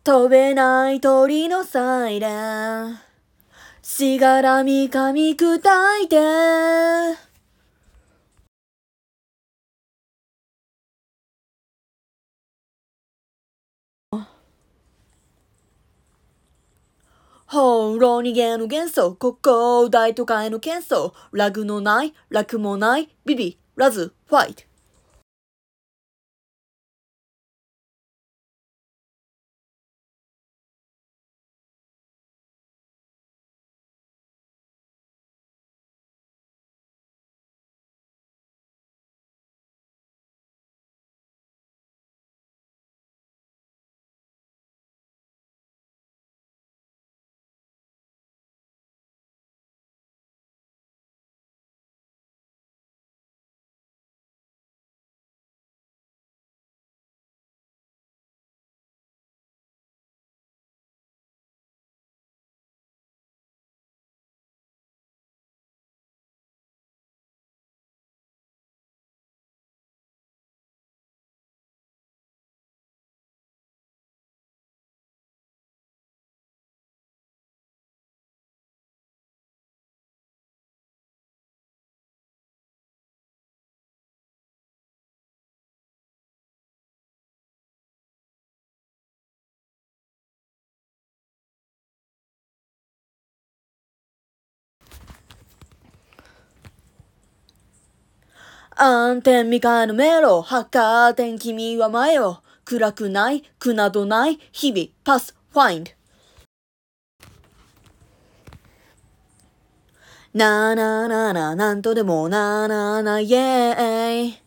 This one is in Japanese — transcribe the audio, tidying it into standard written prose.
飛べない鳥のサイレン。しがらみ噛み砕いて。ほら逃げの幻想、ここ大都会の喧騒。ラグのない、楽もない、ビビらず、ファイト。暗転未開の迷路、発火点君は前よ。暗くない、苦などない、日々、パス、ファインド。なあなあなあなあ、なんとでもなあなあなあ、イェーイ。